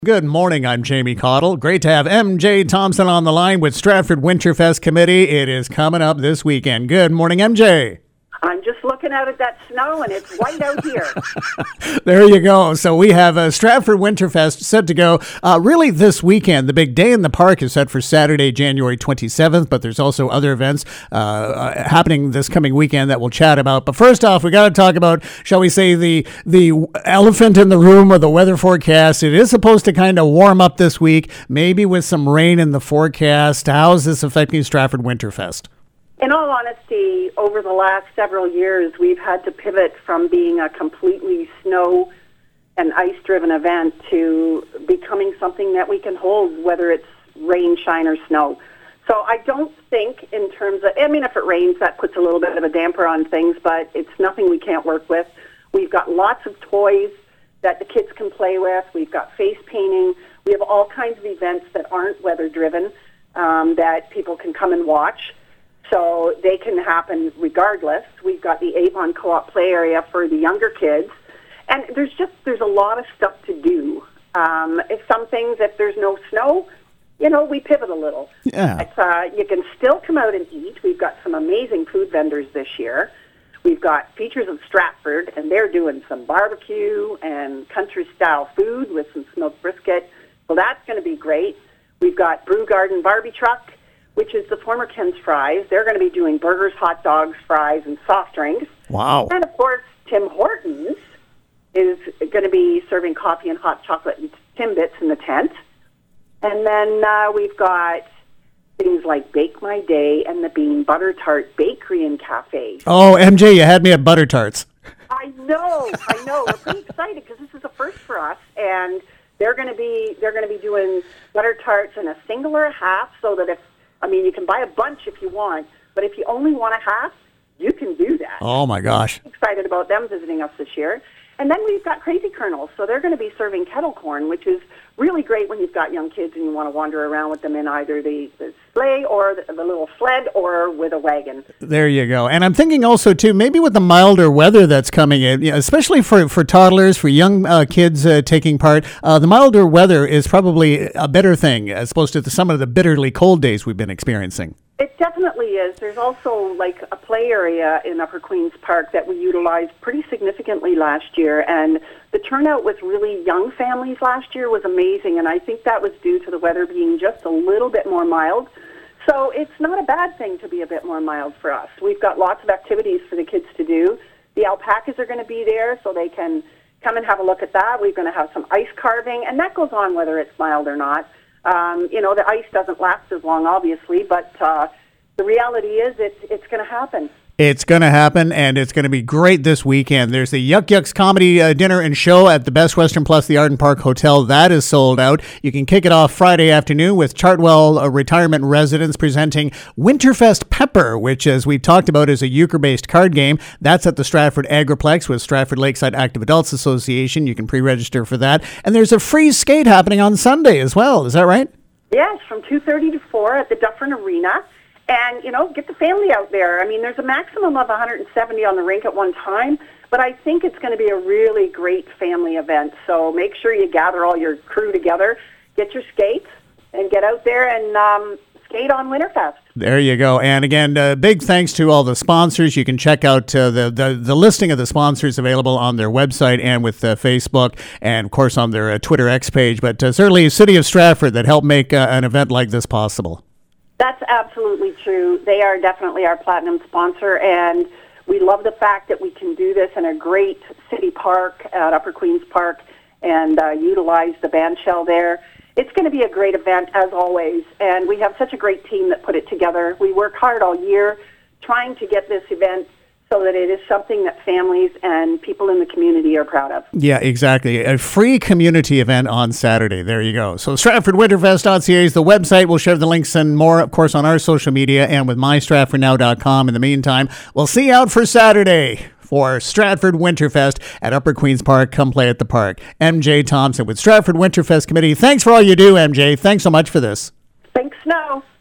Good morning, I'm Jamie Cottle. Great to have MJ Thompson on the line with Stratford Winterfest Committee. It is coming up this weekend. Good morning, MJ. I'm just looking out at that snow, and it's white out here. There you go. So we have Stratford Winterfest set to go really this weekend. The big day in the park is set for Saturday, January 27th, but there's also other events happening this coming weekend that we'll chat about. But first off, we got to talk about, shall we say, the elephant in the room or the weather forecast. It is supposed to kind of warm up this week, maybe with some rain in the forecast. How is this affecting Stratford Winterfest? In all honesty, over the last several years, we've had to pivot from being a completely snow and ice-driven event to becoming something that we can hold, whether it's rain, shine, or snow. So I don't think in terms of, if it rains, that puts a little bit of a damper on things, but it's nothing we can't work with. We've got lots of toys that the kids can play with. We've got face painting. We have all kinds of events that aren't weather-driven that people can come and watch. So they can happen regardless. We've got the Avon Co-op play area for the younger kids. And there's a lot of stuff to do. If there's no snow, we pivot a little. Yeah. You can still come out and eat. We've got some amazing food vendors this year. We've got Features of Stratford, and they're doing some barbecue and country-style food with some smoked brisket. So that's going to be great. We've got Brew Garden Barbie Truck, which is the former Ken's Fries. They're going to be doing burgers, hot dogs, fries, and soft drinks. Wow. And, of course, Tim Hortons is going to be serving coffee and hot chocolate and Timbits in the tent. And then we've got things like Bake My Day and the Bean Butter Tart Bakery and Cafe. Oh, MJ, you had me at butter tarts. I know. We're pretty excited because this is a first for us, and they're going to be doing butter tarts in a single or a half, so that you can buy a bunch if you want, but if you only want a half, you can do that. Oh, my gosh. Excited about them visiting us this year. And then we've got Crazy Kernels, so they're going to be serving kettle corn, which is really great when you've got young kids and you want to wander around with them in either the sleigh or the little sled or with a wagon. There you go. And I'm thinking also, too, maybe with the milder weather that's coming in, especially for toddlers, for young kids taking part, the milder weather is probably a better thing as opposed to some of the bitterly cold days we've been experiencing. It definitely is. There's also like a play area in Upper Queen's Park that we utilized pretty significantly last year, and the turnout with really young families last year was amazing, and I think that was due to the weather being just a little bit more mild. So it's not a bad thing to be a bit more mild for us. We've got lots of activities for the kids to do. The alpacas are going to be there, so they can come and have a look at that. We're going to have some ice carving, and that goes on whether it's mild or not. The ice doesn't last as long, obviously, but the reality is it's going to happen. It's going to happen, and it's going to be great this weekend. There's the Yuck Yucks Comedy Dinner and Show at the Best Western Plus, the Arden Park Hotel. That is sold out. You can kick it off Friday afternoon with Chartwell Retirement Residence presenting Winterfest Pepper, which, as we've talked about, is a euchre-based card game. That's at the Stratford Agriplex with Stratford Lakeside Active Adults Association. You can pre-register for that. And there's a free skate happening on Sunday as well. Is that right? Yes, from 2:30 to 4 at the Dufferin Arena. And, get the family out there. There's a maximum of 170 on the rink at one time, but I think it's going to be a really great family event. So make sure you gather all your crew together, get your skates, and get out there and skate on Winterfest. There you go. And again, big thanks to all the sponsors. You can check out the listing of the sponsors available on their website and with Facebook and, of course, on their Twitter X page. But certainly City of Stratford that helped make an event like this possible. That's absolutely true. They are definitely our platinum sponsor, and we love the fact that we can do this in a great city park at Upper Queen's Park and utilize the band shell there. It's going to be a great event, as always, and we have such a great team that put it together. We work hard all year trying to get this event so that it is something that families and people in the community are proud of. Yeah, exactly. A free community event on Saturday. There you go. So StratfordWinterfest.ca is the website. We'll share the links and more, of course, on our social media and with MyStratfordNow.com. In the meantime, we'll see you out for Saturday for Stratford Winterfest at Upper Queen's Park. Come play at the park. MJ Thompson with Stratford Winterfest Committee. Thanks for all you do, MJ. Thanks so much for this. Thanks, Snow.